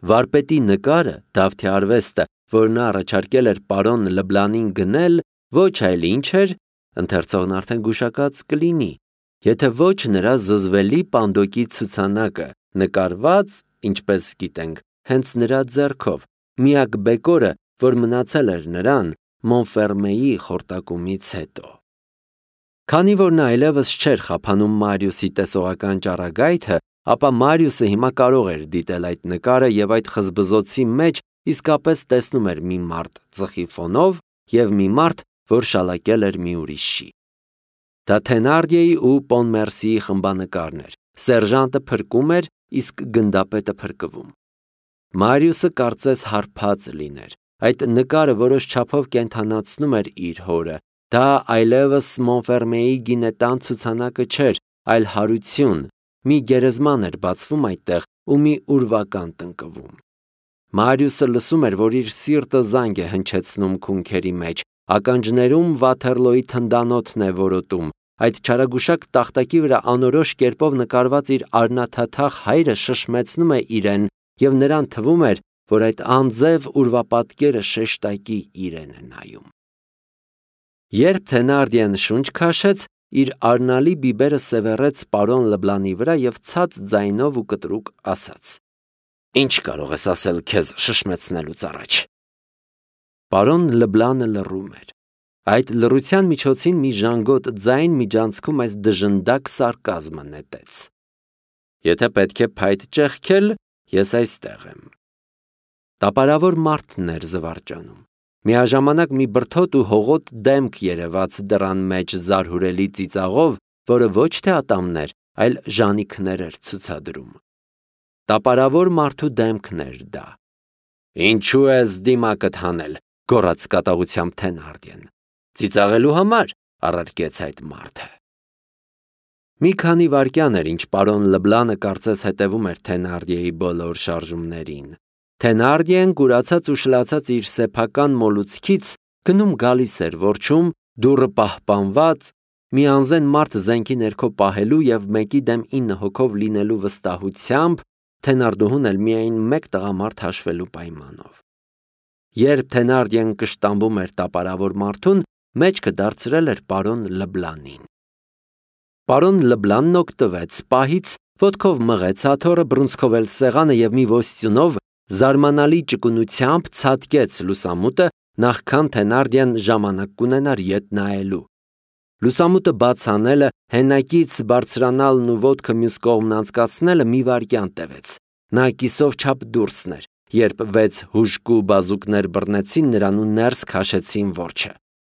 Վարպետի նկարը, Դավթի արվեստը, որ նա առաջարկել էր պարոն Լբլանին գնել, ոչ այլ ինչ էր, ընթերցողն արդեն գուշակած կլինի, եթե ոչ նրա զզվելի պանդոկի ցուցանակը, նկարված, ինչպես գիտենք, հենց նրա ձեռքով, միակ բեկորը, որ մնացել էր նրան Մոնֆերմեի խորտակումից հետո։ Քանի որ նա այլևս չէր խափանում Մարիուսի տեսողական ճառագայթը, ապա Մարիուսը հիմա կարող էր դիտել այդ նկարը և այդ խզբզոցի մեջ իսկապես տեսնում էր մի մարդ ծխի ֆոնով և մի մարդ, որ շալակել էր մի ուրիշի։ Դա Թենարդիեի ու Պոնմերսիի խմբանկարն էր, սերժանտը փրկում էր, իսկ գնդապետը փրկվում։ Մարիուսը կարծես հարբած լիներ, այդ նկարը որոշ չափով կենդանացնում էր իր հորը, դա այլևս Մոնֆերմեի գինետան ցուցանակը չէր, այլ հարություն, մի գերեզման էր բացվում այդտեղ ու մի ուրվական տնկվում։ Մարիուսը լսում էր, որ իր սիրտը զանգ է հնչեցնում քունքերի մեջ, ականջներում Վաթերլոյի թնդանոթն է որոտում, այդ չարագուշակ տախտակի վրա անորոշ կերպով նկարված իր արնաթաթախ հայրը շշմեցնում է իրեն և նրան թվում էր, որ այդ անձև ուրվապատկերը շեշտակի իրեն է նայում։ Երբ Թենարդիեն շունչ քաշեց, իր արնալի բիբերը սևեռեց պարոն Լբլանի վրա և ցած ձայնով ու կտրուկ ասաց. «Ինչ կարող ես ասել քեզ շշմեցնելուց առաջ»։ Պարոն Լբլանը լռում էր։ Այդ լռության միջոցին մի ժանգոտ ձայն միջանցքում այս դժնդակ սարկազմը նետեց. «Եթե պետք է փայտ ճեղքել, ես այստեղ եմ»։ Տապարավոր մարդն էր զվարճանում։ Միաժամանակ մի բրդոտ ու հողոտ դեմք երևաց դռան մեջ զարհուրելի ծիծաղով, որը ոչ թե ատամներ, այլ ժանիքներ էր ցուցադրում։ Տապարավոր մարդու դեմքն էր դա։ «Ինչու ես դիմակդ հանել», գոռաց կատաղությամբ Թենարդիեն։ «Ծիծաղելու համար», առարկեց այդ մարդը։ Մի քանի վայրկյան էր, ինչ պարոն Լբլանը կարծես հետևում էր Թենարդիեի բոլոր շարժումներին։ Թենարդիեն, կուրացած ու շլացած իր սեփական մոլուցքից, գնում գալիս էր որջում, դուռը պահպանված, մի անզեն մարդ զենքի ներքո պահելու և մեկի դեմ 9 հոգով լինելու վստահությամբ, Թենարդուհուն էլ միայն մեկ տղամարդ հաշվելու պայմանով։ Երբ Թենարդիեն կշտամբում էր տապարավոր մարդուն, մեջքը դարձրել էր պարոն Լբլանին։ Պարոն Լբլանն օգտվեց պահից, ոտքով մղեց աթոռը, բռունցքով էլ սեղանը և մի ոստյունով զարմանալի ճկունությամբ ցատկեց լուսամուտը, նախքան Թենարդիեն ժամանակ կունենար ետ նայելու։ Լուսամուտը բաց անելը, հենակից բարձրանալն ու ոտքը մյուս կողմն անցկացնելը մի վայրկյան տևեց։ Նա կիսով չափ դուրսն էր, երբ 6 հուժկու բազուկներ բռնեցին նրան ու ներս քաշեցին որջը։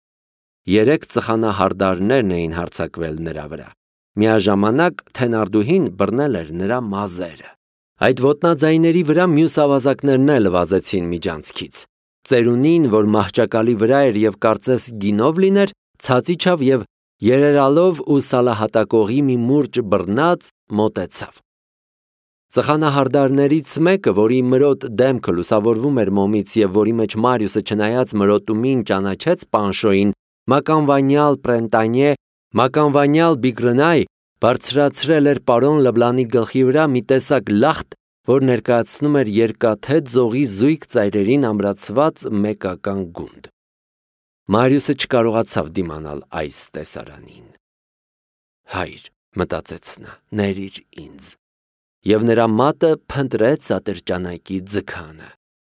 3 ծխանահարդարներն էին հարձակվել նրա վրա։ Միաժամանակ Թենարդուհին բռնել էր նրա մազերը։ Այդ ոտնաձայների վրա մյուս ավազակներն էլ վազեցին միջանցքից։ Ծերունին, որ մահճակալի վրա էր և կարծես գինով լիներ, ցած իջավ և երերալով ու սալահատակողի մի մուրճ բռնած մոտեցավ։ Ծխանահարդարներից մեկը, որի մրոտ դեմքը լուսավորվում էր մոմից և որի մեջ Մարիուսը չնայած մրոտումին ճանաչեց Պանշոյին, մականվանյալ Պրենտանյե, մականվանյալ Բիգրնայ, բարձրացրել էր պարոն Լբլանի գլխի վրա մի տեսակ լախտ, որ ներկայացնում էր երկաթե ձողի զույգ ծայրերին ամրացված մեկական գունդ։ Մարիուսը չկարողացավ դիմանալ այս տեսարանին։ «Հայր», մտածեց նա, «ներիր ինձ», և նրա մատը փնտրեց ատրճանակի ձգանը։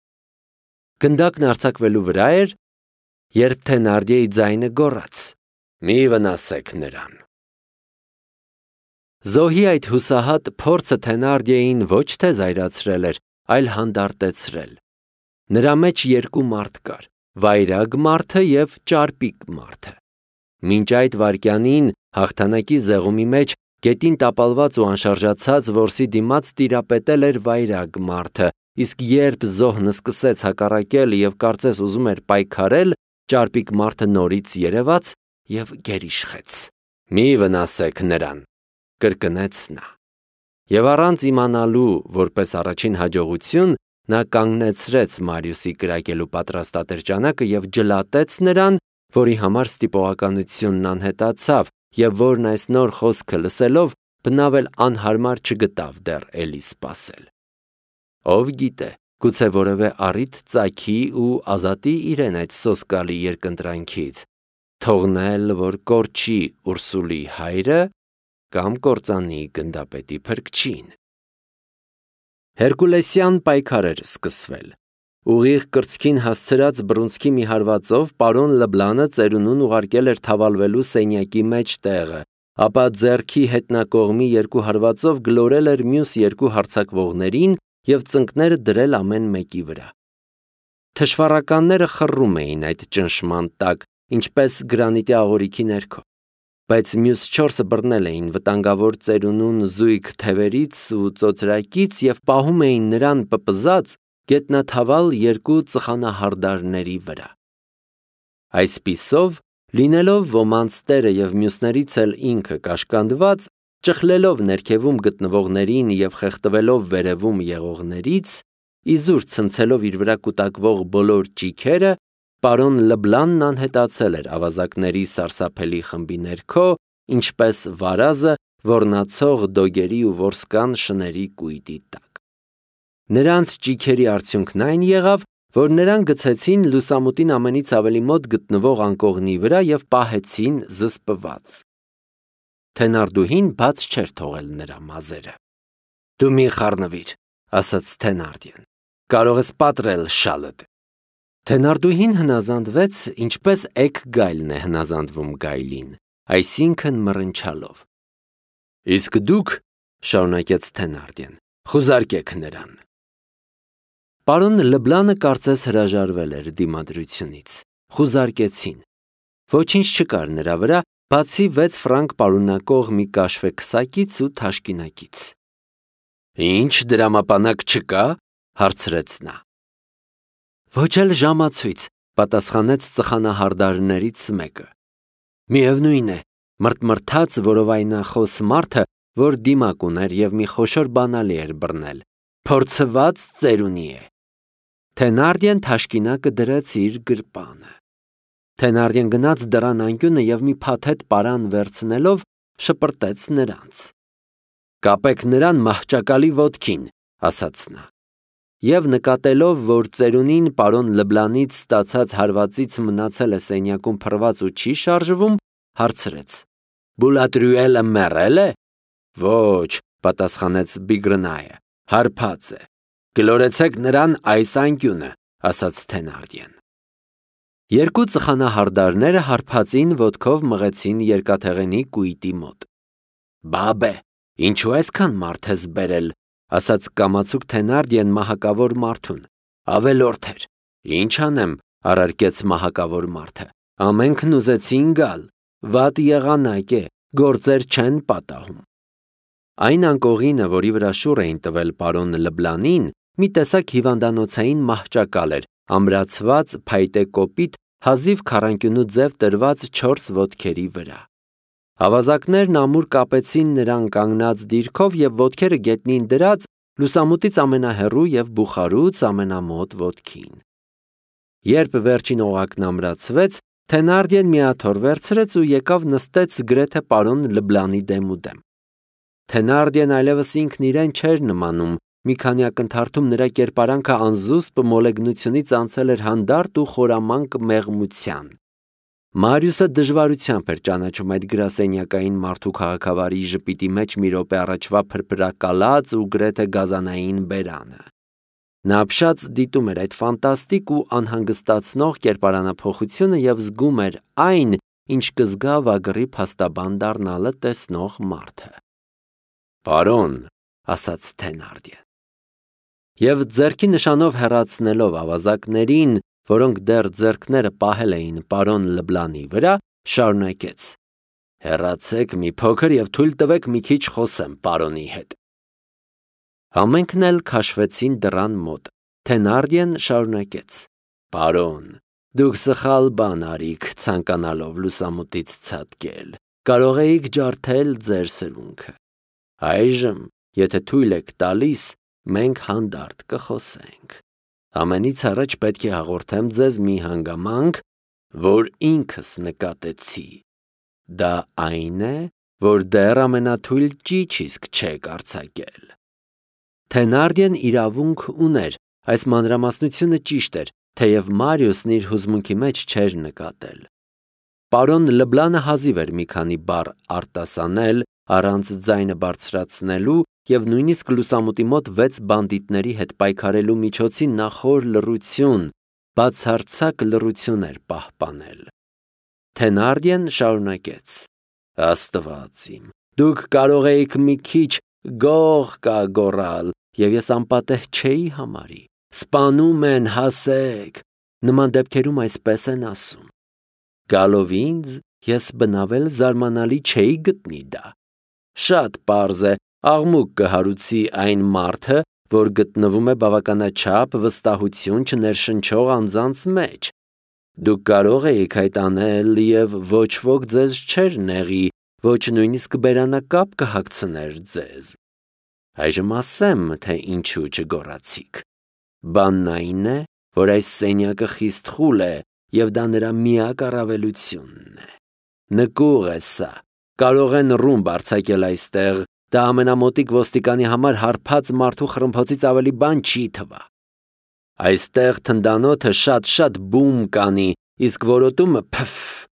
Գնդակն արձակվելու վրա էր, երբ Թենարդիեի ձայնը գոռաց. «Մի վնասեք նրան»։ Զոհի այդ հուսահատ փորձը Թենարդիեին ոչ թե զայրացրել էր, այլ հանդարտեցրել։ Նրա մեջ երկու մարդ կար՝ վայրագ մարդը և ճարպիկ մարդը։ Մինչ այդ վայրկյանին հաղթանակի զեղումի մեջ գետին տապալված ու անշարժացած որսի դիմաց տիրապետել էր վայրագ մարդը, իսկ երբ զոհն սկսեց հակառակել և կարծես ուզում էր պայքարել, ճարպիկ մարդը նորից երևաց և գերիշխեց։ «Մի վնասեք նրան», կրկնեց նա։ Եվ առանց իմանալու, որպես առաջին հաջողություն, նա կանգնեցրեց Մարիուսի կրակելու պատրաստ ատրճանակը և ջլատեց նրան, որի համար ստիպողականությունն անհետացավ և որն այս նոր խոսքը լսելով բնավ էլ անհարմար չգտավ դեռ էլի սպասել։ Ով գիտե, գուցե որևէ առիթ ծագի ու ազատի իրեն այդ սոսկալի երկընտրանքից, թողնել, որ կորչի Ուրսուլի հայրը կամ կործանի գնդապետի փրկչին։ Հերկուլեսյան պայքար էր սկսվել։ Ուղիղ կրծքին հասցրած բռունցքի մի հարվածով պարոն Լբլանը ծերունուն ուղարկել էր թավալվելու սենյակի մեջ տեղը, ապա ձեռքի հետնակողմի երկու հարվածով գլորել էր մյուս երկու հարձակվողներին և ծնկները դրել ամեն մեկի վրա։ Թշվառականները խռում էին այդ ճնշման տակ, ինչպես գրանիտի աղորիքի ներքո, բայց մյուս չորսը բռնել էին վտանգավոր ծերունուն զույգ թևերից ու ծոծրակից և պահում էին նրան պպզած գետնաթավալ երկու ծխանահարդարների վրա։ Այսպիսով, լինելով ոմանց տերը և մյուսներից էլ ինքը կաշկանդված, ճխլելով ներքևում գտնվողներին և խեղդվելով վերևում եղողներից, իզուր ցնցելով իր վրա կուտակվող բոլոր ճիգերը, պարոն Լբլանն անհետացել էր ավազակների սարսափելի խմբի ներքո, ինչպես վարազը ոռնացող դոգերի ու որսկան շների կույտի տակ։ Նրանց ճիգերի արդյունքն այն եղավ, որ նրան գցեցին լուսամուտին ամենից ավելի մոտ գտնվող անկողնի վրա և պահեցին զսպված։ Թենարդուհին բաց չէր թողել նրա մազերը։ «Դու մի խառնվիր», ասաց Թենարդիեն, «կարող ես պատռել շալդ»։ Թենարդուհին հնազանդվեց, ինչպես էգ գայլն է հնազանդվում գայլին, այսինքն մռնչալով։ «Իսկ դուք», շարունակեց Թենարդիեն, «խուզարկեք նրան»։ Պարոն Լբլանը կարծես հրաժարվել էր դիմադրությունից։ Խուզարկեցին։ Ոչինչ չկար նրա վրա, բացի 6 ֆրանկ պարունակող մի կաշվե քսակից ու թաշկինակից։ «Ինչ դրամապանակ չկա», հարցրեց նա։ «Ոչ էլ ժամացույց», պատասխանեց ծխանահարդարներից մեկը։ «Միևնույն է», մրթմրթաց որովայնախոս մարդը, որ դիմակ ուներ և մի խոշոր բանալի էր բռնել, «փորձված ծերունի է»։ Թենարդիեն թաշկինակը դրեց իր գրպանը։ Թենարդիեն գնաց դռան անկյունը և մի փաթեթ պարան վերցնելով շպրտեց նրանց։ «Կապեք նրան մահճակալի ոտքին», ասաց նա։ Եվ նկատելով, որ ծերունին պարոն Լբլանից ստացած հարվածից մնացել է սենյակում փռված ու չի շարժվում, հարցրեց. «Բուլատրյուելը մեռել է»։ «Ոչ», պատասխանեց Բիգրնայը, «հարբած է»։ «Գլորեցեք նրան այս անկյունը», ասաց Թենարդիեն։ Երկու ծխանահարդարները հարբածին ոտքով մղեցին երկաթեղենի կույտի մոտ։ «Բաբե, ինչու այսքան մարդ ես բերել», ասաց կամացուկ Թենարդիեն մահակավոր մարդուն։ «Ավելորդ էր»։ «Ինչ անեմ», առարկեց մահակավոր մարդը։ «Ամենքն ուզեցին գալ։ Վատ եղանակ է, գործեր չեն պատահում»։ Այն անկողինը, որի վրա շուռ էին տվել պարոն Լբլանին, մի տեսակ հիվանդանոցային մահճակալ էր, ամրացված փայտե կոպիտ, հազիվ քառանկյունու ձև տրված 4 ոտքերի վրա։ Ավազակներն ամուր կապեցին նրան կանգնած դիրքով և ոտքերը գետնին դրած լուսամուտից ամենահեռու և բուխարուց ամենամոտ ոտքին։ Երբ վերջին օղակն ամրացվեց, Թենարդիեն մի աթոռ վերցրեց ու եկավ նստեց գրեթե պարոն Լբլանի դեմուդեմ։ Թենարդիեն այլևս ինքն իրեն չէր նմանում, մի քանի ակնթարթում նրա կերպարանքը անզուսպ մոլեգնությունից անցել էր հանդարտ ու խորամանկ մեղմության։ Մարիուսը դժվարությամբ էր ճանաչում այդ գրասենյակային մարդու քաղաքավարի ժպիտի մեջ մի րոպե առաջվա փրփրակալած ու գրեթե գազանային բերանը։ Նա ապշած դիտում էր այդ ֆանտաստիկ ու անհանգստացնող կերպարանափոխությունը և զգում էր այն, ինչ կզգա վագրի փաստաբան դառնալը տեսնող մարդը։ «Պարոն», ասաց Թենարդիեն։ Եվ ձեռքի նշանով հեռացնելով ավազակներին, որոնք դեռ ձեռքները պահել էին պարոն Լբլանի վրա, շարունակեց. «Հեռացեք մի փոքր և թույլ տվեք մի քիչ խոսեմ պարոնի հետ»։ Ամենքն էլ քաշվեցին դռան մոտ։ Թենարդիեն շարունակեց. «Պարոն, դուք սխալ բան արիք ցանկանալով լուսամուտից ցատկել, կարող էիք ջարդել ձեր սրունքը։ Այժմ, եթե թույլ եք տալիս, մենք հանդարտ կխոսենք։ Ամենից առաջ պետք է հաղորդեմ ձեզ մի հանգամանք, որ ինքս նկատեցի։ Դա այն է, որ դեռ ամենաթույլ ճիչիսկ չեք արձակել»։ Թենարդիեն իրավունք ուներ, այս մանրամասնությունը ճիշտ էր, թեև Մարիուսն իր հուզմունքի մեջ չէր նկատել։ Պարոն Լբլանը հազիվ էր մի քանի բառ արտասանել, առանց ձայնը բարձրացնելու և նույնիսկ լուսամուտի մոտ 6 բանդիտների հետ պայքարելու միջոցի նախոր լռություն, բացարձակ լռություն էր պահպանել։ Թենարդիեն շարունակեց. Աստված իմ, դուք կարող էիք մի քիչ գող գոռալ, և ես անպատեհ չէի համարի։ Սպանում են, հասեք։ Նման դեպքերում այսպես են ասում։ Գալով ինձ, ես բնավել զարմանալի չէի գտնի դա։ Շատ պարզ է, աղմուկ կհարուցի այն մարդը, որ գտնվում է բավականաչափ վստահություն չներշնչող անձանց մեջ։ Դուք կարող էիք այդ անել, և ոչ ոք ձեզ չէր նեղի, ոչ նույնիսկ բերանակապ կհագցներ ձեզ։ Այժմ ասեմ, թե ինչու չգոռացիք։ Բանն այն է, որ այս սենյակը խիստ խուլ է, և դա նրա միակ առավելությունն է։ Նկուղ է սա, կարող են ռումբ արձակել այստեղ, դա ամենամոտիկ ոստիկանի համար հարբած մարդու խռմփոցից ավելի բան չի թվա։ Այստեղ թնդանոթը շատ բում կանի, իսկ որոտումը փֆ։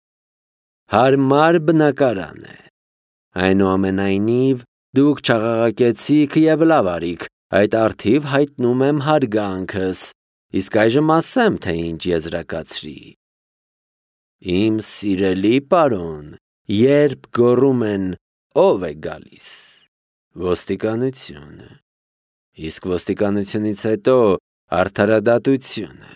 Հարմար բնակարան է։ Այնուամենայնիվ, դուք չաղաղակեցիք և լավ արիք, այդ առթիվ հայտնում եմ հարգանքս, իսկ այժմ ասեմ, թե ինչ եզրակացրի։ Իմ սիրելի պարոն, երբ գոռում են, ո՞վ է գալիս։ Ոստիկանությունը։ Իսկ ոստիկանությունից հետո արդարադատությունը։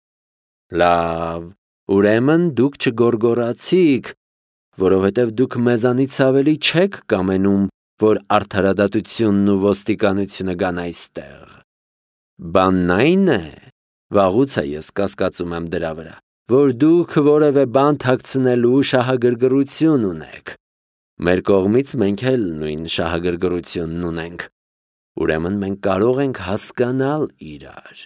Լավ, ուրեմն դուք չգոռգոռացիք, որովհետև դուք մեզանից ավելի չեք կամենում, որ արդարադատությունն ու ոստիկանությունը գան այստեղ։ Բանն այն է, վաղուց է ես կասկածում եմ դրա վրա, որ դուք որևէ բան թաքցնելու շահագրգռություն ունեք։ Մեր կողմից մենք էլ նույն շահագրգռությունն ունենք։ Ուրեմն մենք կարող ենք հասկանալ իրար։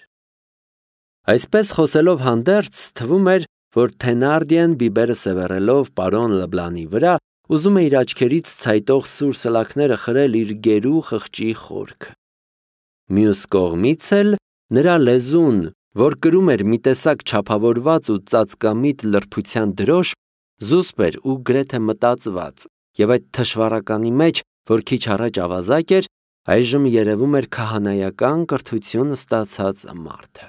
Այսպես խոսելով հանդերձ, թվում էր, որ Թենարդիեն բիբերը սևեռելով պարոն Լբլանի վրա, ուզում է իր աչքերից ցայտող սուր սլաքները խրել իր գերու խղճի խորքը։ Մյուս կողմից էլ նրա լեզուն, որ կրում էր մի տեսակ չափավորված ու ծածկամիտ լրբության դրոշ, զուսպ էր ու գրեթե մտածված, և այդ թշվառականի մեջ, որ քիչ առաջ ավազակ էր, այժմ երևում էր քահանայական կրթություն ստացած մարդը։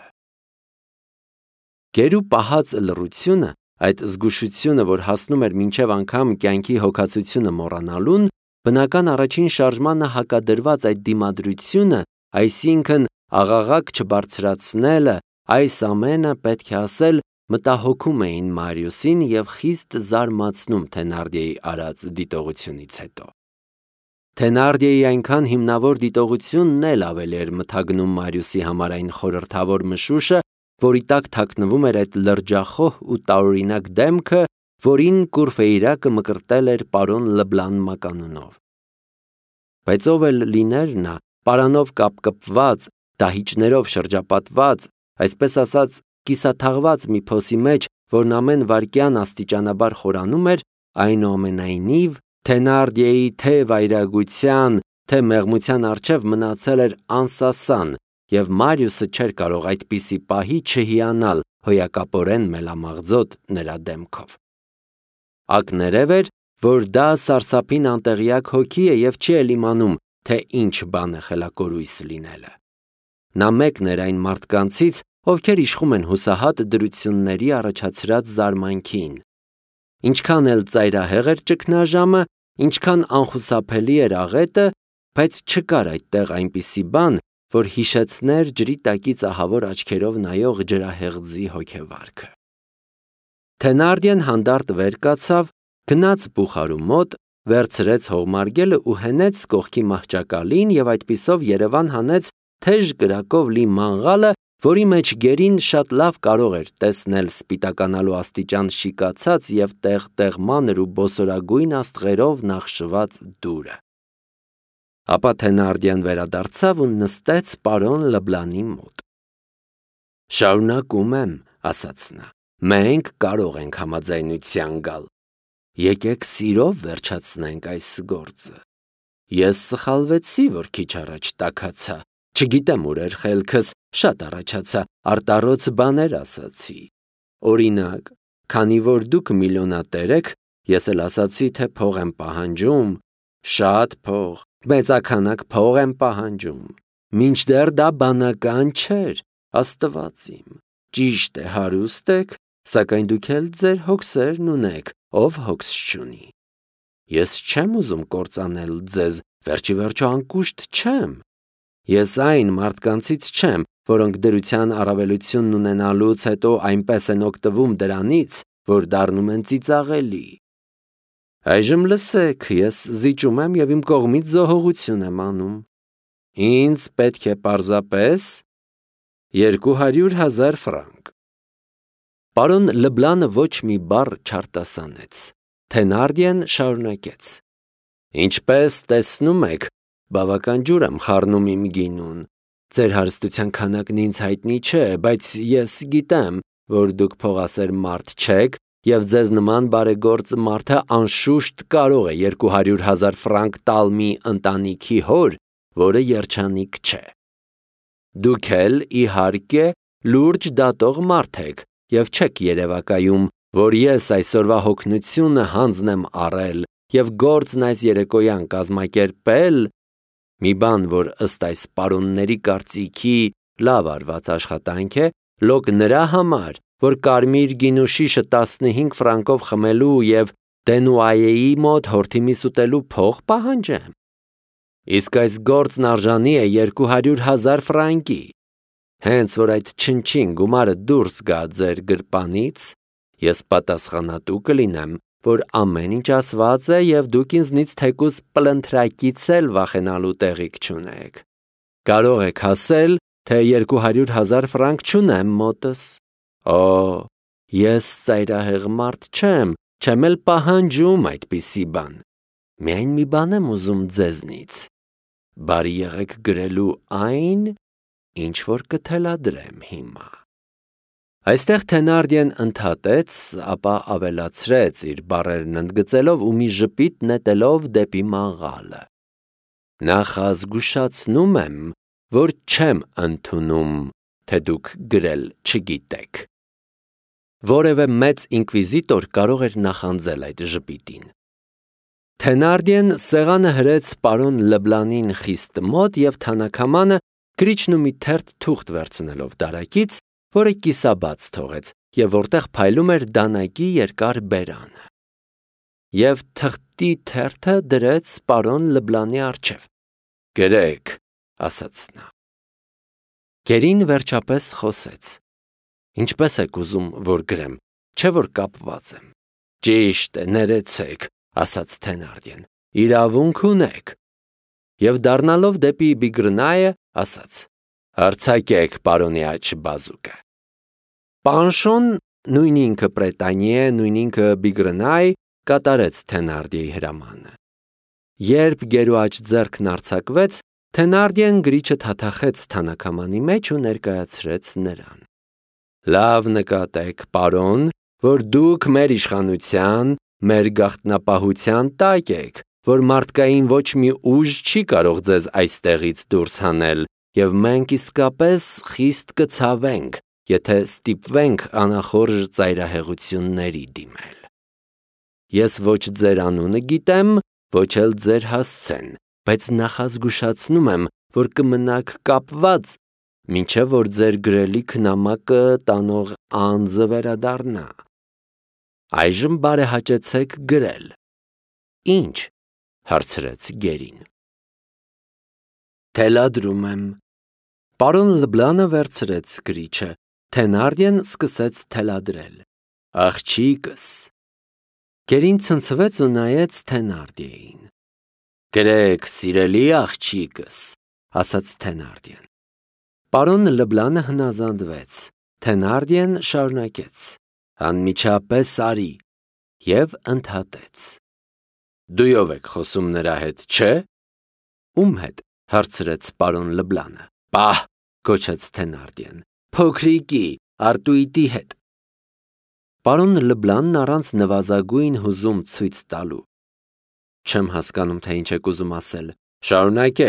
Գերու պահած լռությունը, այդ զգուշությունը, որ հասնում էր մինչև անգամ կյանքի հոգացությունը մոռանալուն, բնական առաջին շարժմանը հակադրված այդ դիմադրությունը, այսինքն աղաղակ չբարձրացնելը, այս ամենը, պետք է ասել, մտահոգում էին Մարիուսին և խիստ զարմացնում Թենարդիեի արած դիտողությունից հետո։ Թենարդիեի այնքան հիմնավոր դիտողությունն էլ ավելի էր մթագնում Մարիուսի համար այն խորհրդավոր մշուշը, որի տակ թաքնվում էր այդ լրջախոհ ու տարօրինակ դեմքը, որին Կուրֆեյրակը մկրտել էր պարոն Լբլան մականունով։ Բայց ով էլ լիներ նա, պարանով կապկպված, դահիճներով շրջապատված, այսպես ասած, կիսաթաղված մի փոսի մեջ, որն ամեն վայրկյան աստիճանաբար խորանում էր, այնուամենայնիվ Թենարդիեի թե վայրագության, թե մեղմության առջև մնացել էր անսասան, և Մարիուսը չէր կարող այդպիսի պահի չհիանալ հոյակապորեն մելամաղձոտ նրա դեմքով։ Ակներև էր, որ դա սարսափին անտեղյակ հոգի է և չի էլ իմանում, թե ինչ բան է խելակորույս լինելը։ Նա մեկն էր այն մարդկանցից, ովքեր իշխում են հուսահատ դրությունների առաջացրած զարմանքին։ Ինչքան էլ ծայրահեղ էր ճգնաժամը, ինչքան անխուսափելի էր աղետը, բայց չկար այդտեղ այնպիսի բան, որ հիշեցներ ջրի տակից ահավոր աչքերով նայող ջրահեղձի հոգեվարքը։ Թենարդիեն հանդարտ վեր կացավ, գնաց բուխարու մոտ, վերցրեց հողմարգելը ու հենեց կողքի մահճակալին և այդպիսով Երևան հանեց թեժ կրակով լի մանգաղը, որի մեջ գերին շատ լավ կարող էր տեսնել սպիտականալու աստիճան շիկացած և տեղ-տեղ մանր ու բոսորագույն աստղերով նախշված դուրը։ Ապա Թենարդիեն վերադարձավ ու նստեց պարոն Լբլանի մոտ։ Շարունակում եմ, ասաց նա, մենք կարող ենք համաձայնության գալ։ Եկեք սիրով վերջացնենք այս գործը։ Ես սխալվեցի, որ քիչ առաջ տաքացա, Չգիտեմ ուր էր խելքս, շատ առաջացա, արտառոց բաներ ասացի։ Օրինակ, քանի որ դուք միլիոնատեր եք, ես էլ ասացի, թե փող եմ պահանջում, շատ փող, մեծաքանակ փող եմ պահանջում։ Մինչդեռ դա բանական չէր, Աստված իմ։ Ճիշտ է, հարուստ եք, սակայն դուք էլ ձեր հոգսերն ունեք, ով հոգս չունի։ Ես չեմ ուզում կործանել ձեզ, վերջի վերջո անկուշտ չեմ։ Ես այն մարդկանցից չեմ, որոնք դրության առավելությունն ունենալուց հետո այնպես են օգտվում դրանից, որ դառնում են ծիծաղելի։ Այժմ լսեք, ես զիջում եմ և իմ կողմից զոհողություն եմ անում։ Ինձ պետք է պարզապես 200,000 ֆրանկ։ Պարոն Լբլանը ոչ մի բառ չարտասանեց։ Թենարդիեն շարունակեց. Ինչպես տեսնում եք, բավական ջուր եմ խառնում իմ գինուն։ Ձեր հարստության քանակն ինձ հայտնի չէ, բայց ես գիտեմ, որ դուք փողասեր մարդ չեք, և ձեզ նման բարեգործ մարդը անշուշտ կարող է 200,000 ֆրանկ տալ մի ընտանիքի հոր, որը երջանիկ չէ։ Դուք էլ, իհարկե, լուրջ դատող մարդ եք և չեք երևակայում, որ ես այսօրվա հոգնությունը հանձն եմ առել և գործն այս երեկոյան կազմակերպել, մի բան, որ ըստ այս պարոնների կարծիքի լավ արված աշխատանք է, լոկ նրա համար, որ կարմիր գինու շիշը 15 ֆրանկով խմելու և Դենուայեի մոտ հորթի միս ուտելու փող պահանջեմ։ Իսկ այս գործն արժանի է 200,000 ֆրանկի։ Հենց որ այդ չնչին գումարը դուրս գա ձեր գրպանից, ես պատասխանատու կլինեմ, որ ամեն ինչ ասված է և դուք ինձնից թեկուզ պլընթրակից էլ վախենալու տեղիք չունեք։ Կարող եք ասել, թե 200,000 ֆրանկ չունեմ մոտս։ Օ, ես ծայրահեղ մարդ չեմ էլ պահանջում այդպիսի բան։ Միայն մի բան եմ ուզում ձեզնից։ Բարի եղեք գրելու այն, ինչ որ կթելադրեմ հիմա։ Այստեղ Թենարդիեն ընդհատեց, ապա ավելացրեց իր բառերն ընդգծելով ու մի ժպիտ նետելով դեպի մաղալը։ Նախազգուշացնում եմ, որ չեմ ընդունում, թե դուք գրել չգիտեք։ Որևէ մեծ ինկվիզիտոր կարող էր նախանձել այդ ժպիտին։ Թենարդիեն սեղանը հրեց պարոն Լբլանին խիստ մոտ և թանաքամանը գրիչն ու մի թերթ թուղթ վերցնելով դարակից, որը կիսաբաց թողեց և որտեղ փայլում էր դանակի երկար բերանը։ Եվ թղթի թերթը դրեց պարոն Լբլանի առջև։ Գրեք, ասաց նա։ Գերին վերջապես խոսեց։ Ինչպես եք ուզում, որ գրեմ, չէ որ կապված եմ։ Ճիշտ է, ներեցեք, ասաց Թենարդիեն, իրավունք ունեք։ Եվ դառնալով դեպի Բիգրնայը, ասաց. Արձակեք պարոնի աջ բազուկը։ Պանշոն, նույն ինքը Պրետանիե, նույն ինքը Բիգրնայ, կատարեց Թենարդիեի հրամանը։ Երբ գերու աջ ձեռքն արձակվեց, Թենարդիեն գրիչը թաթախեց թանաքամանի մեջ ու ներկայացրեց նրան։ Լավ նկատեք, պարոն, որ դուք մեր իշխանության, մեր գաղտնապահության տակ եք, որ մարդկային ոչ մի ուժ չի կարող ձեզ այստեղից դուրս հանել, և մենք իսկապես խիստ կցավենք, եթե ստիպվենք անախորժ ծայրահեղությունների դիմել։ Ես ոչ ձեր անունը գիտեմ, ոչ էլ ձեր հասցեն, բայց նախազգուշացնում եմ, որ կմնաք կապված, մինչև որ ձեր գրելիք նամակը տանող անձը վերադառնա։ Այժմ բարեհաճեցեք գրել։ Ինչ, հարցրեց գերին։ Թելադրում եմ։ Պարոն Լբլանը վերցրեց գրիչը, Թենարդիեն սկսեց թելադրել։ Աղջիկս։ Գերին ցնցվեց ու նայեց Թենարդիեին։ Գրեք, սիրելի աղջիկս, ասաց Թենարդիեն։ Պարոն Լբլանը հնազանդվեց, Թենարդիեն շարունակեց. Անմիջապես արի, և ընդհատեց. Դույով եք խոսում նրա հետ, չէ՞։ Ում հետ, հարցրեց պարոն Լբլանը։ Պահ, գոչեց Թենարդիեն, փոքրիկի, Արտուիտի հետ։ Պարոն Լբլանն առանց նվազագույն հուզում ցույց տալու։ Չեմ հասկանում, թե ինչ եք ուզում ասել։ Շարունակեք,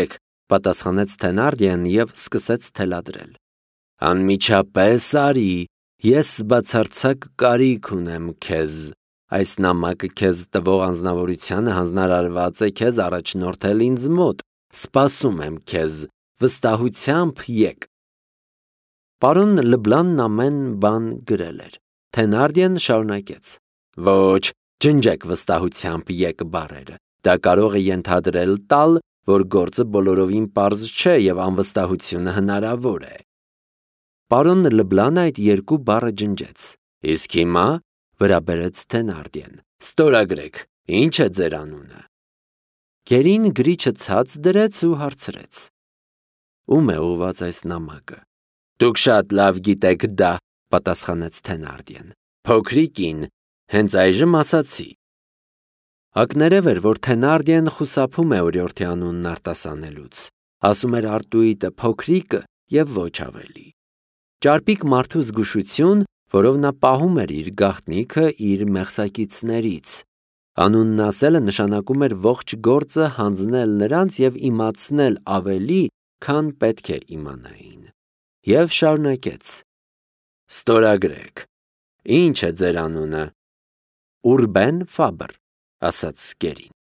պատասխանեց Թենարդիեն և սկսեց թելադրել։ Անմիջապես արի, ես բացարձակ կարիք ունեմ քեզ։ Այս նամակը քեզ տվող անձնավորությանը հանձնարարված է քեզ առաջնորդել ինձ մոտ։ Սպասում եմ քեզ, վստահությամբ եկ։ Պարոն Լբլանն ամեն բան գրել էր։ Թենարդիեն շարունակեց. Ոչ, ջնջեք վստահությամբ եկ բառերը։ Դա կարող է ենթադրել տալ, որ գործը բոլորովին պարզ չէ և անվստահությունը հնարավոր է։ Պարոն Լբլանը այդ երկու բառը ջնջեց։ Իսկ հիմա վրա բերեց Թենարդիեն. Ստորագրեք, ինչ է ձեր անունը։ Գերին գրիչը ցած դրեց ու հարցրեց. Ում է ուղված այս նամակը։ Դուք շատ լավ գիտեք դա, պատասխանեց Թենարդիեն։ Փոքրիկին, հենց այժմ ասացի։ Ակներև էր, որ Թենարդիեն խուսափում է օրիորդի անունն արտասանելուց։ Ասում էր Արտուիտը փոքրիկը և ոչ ավելի։ Ճարպիկ մարդու զգուշություն, որով նա պահում էր իր գաղտնիքը իր մեղսակիցներից։ Անունն ասելը նշանակում էր ողջ գործը հանձնել նրանց և իմացնել ավելի, քան պետք է իմանային։ Եվ շարունակեց. Ստորագրեք, ինչ է ձեր անունը։ Ուրբեն Ֆաբր, ասաց Գերին։